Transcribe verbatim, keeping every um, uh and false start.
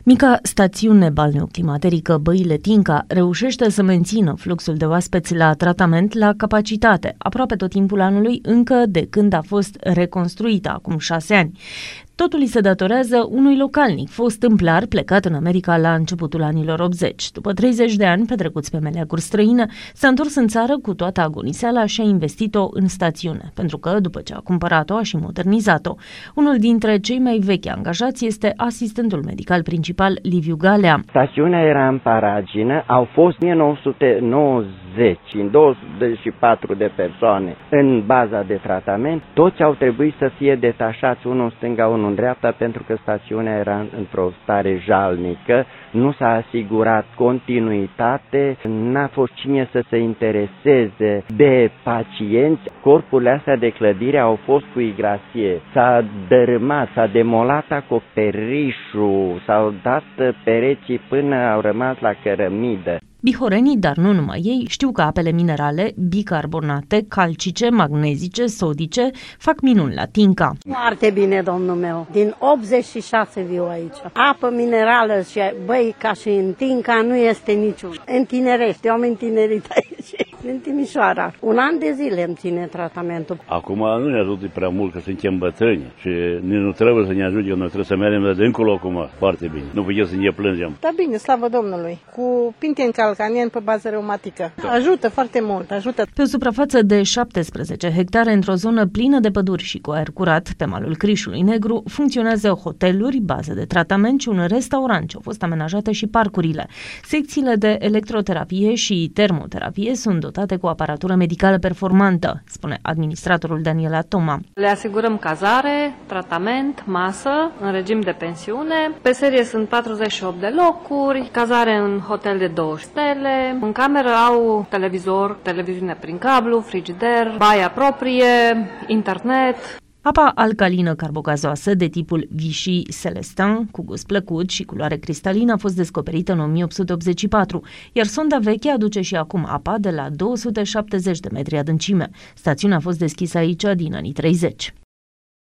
Mica stațiune balneoclimaterică Băile Tinca reușește să mențină fluxul de oaspeți la tratament la capacitate aproape tot timpul anului, încă de când a fost reconstruită acum șase ani. Totul îi se datorează unui localnic, fost tâmplar plecat în America la începutul anilor optzeci. După treizeci de ani petrecuți pe meleaguri străine, s-a întors în țară cu toată agoniseala și a investit-o în stațiune, pentru că, după ce a cumpărat-o, a și modernizat-o. Unul dintre cei mai vechi angajați este asistentul medical principal Liviu Galea. Stațiunea era în Paragină, au fost o mie nouă sute nouăzeci, în douăzeci și patru de persoane în baza de tratament. Toți au trebuit să fie detașați unul în stânga, unul în dreapta, pentru că stațiunea era într-o stare jalnică, nu s-a asigurat continuitate, n-a fost cine să se intereseze de pacienți. Corpurile astea de clădire au fost cu igrasie, s-a dărâmat, s-a demolat acoperișul, s-au dat pereții până au rămas la cărămidă. Bihorenii, dar nu numai ei, știu că apele minerale, bicarbonate, calcice, magnezice, sodice, fac minuni la Tinca. Foarte bine, domnul meu. Din optzeci și șase viu aici. Apă minerală și băi, ca și în Tinca, nu este niciun. În Tinerești, eu am întinerit aici, în Timișoara. Un an de zile îmi ține tratamentul. Acum nu ne ajută prea mult, că suntem bătrâni și nu trebuie să ne ajute, noi trebuie să mergem de dincolo acum. Foarte bine. Nu putem să ne plângem. Da bine, slavă Domnului. Cu pinten calcanien pe bază reumatică. Ajută foarte mult, ajută. Pe o suprafață de șaptesprezece hectare, într-o zonă plină de păduri și cu aer curat, pe malul Crișului Negru, funcționează hoteluri, baze de tratament și un restaurant, ce au fost amenajate și parcurile. Secțiile de electroterapie și termoterapie sunt dotate cu aparatură medicală performantă, spune administratorul Daniela Toma. Le asigurăm cazare, tratament, masă, în regim de pensiune. Pe serie sunt patruzeci și opt de locuri, cazare în hotel de două stele, în cameră au televizor, televiziune prin cablu, frigider, baia proprie, internet. Apa alcalină carbogazoasă de tipul Vichy Celestin, cu gust plăcut și culoare cristalină, a fost descoperită în o mie opt sute optzeci și patru, iar sonda veche aduce și acum apa de la două sute șaptezeci de metri adâncime. Stațiunea a fost deschisă aici din anii treizeci.